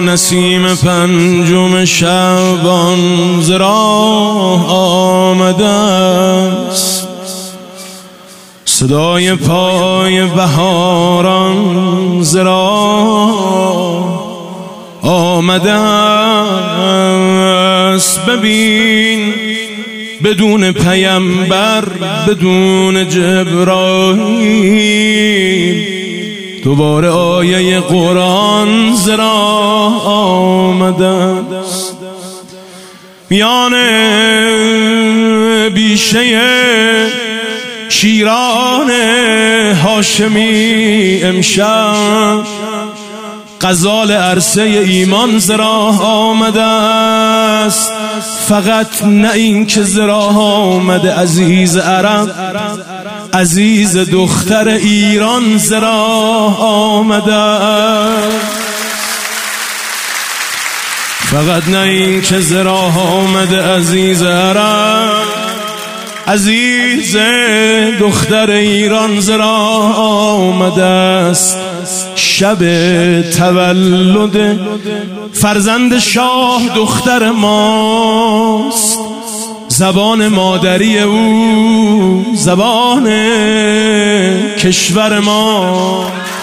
نسیم پنجم شعبان ز راه آمده است، صدای پای بهاران ز راه آمده است. ببین بدون پیامبر، بدون جبرائیل، دوباره آیه قرآن ز راه آمده است. میان بیشه شیران هاشمی امشب غزال عرصه ایمان ز راه آمده است. فقط نه این که ز راه آمده عزیز عرب، عزیز دختر ایران ز راه آمده است. فقط نه این که ز راه آمده عزیز عرب، عزیز دختر ایران ز راه آمده است. شب تولد فرزند شاه دختر ماست، زبان مادری او زبان کشور ما.